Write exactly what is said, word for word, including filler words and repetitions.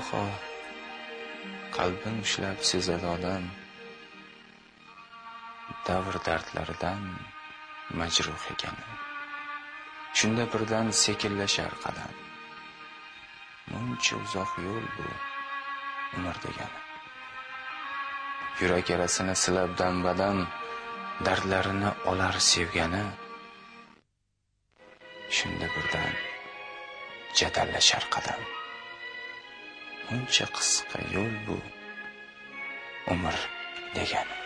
Daho qalbin ushlab sezadi odam, davr dardlaridan majruh ekani. Shunda birdan sekinlashar qadam. Muncha uzoq yo'l bu umr degani. Yurak arasini silab dam-badam dardlarini olar sevgani. Shunda birdan jadallashar qadam. Muncha qisqa yo'l bu umr degani.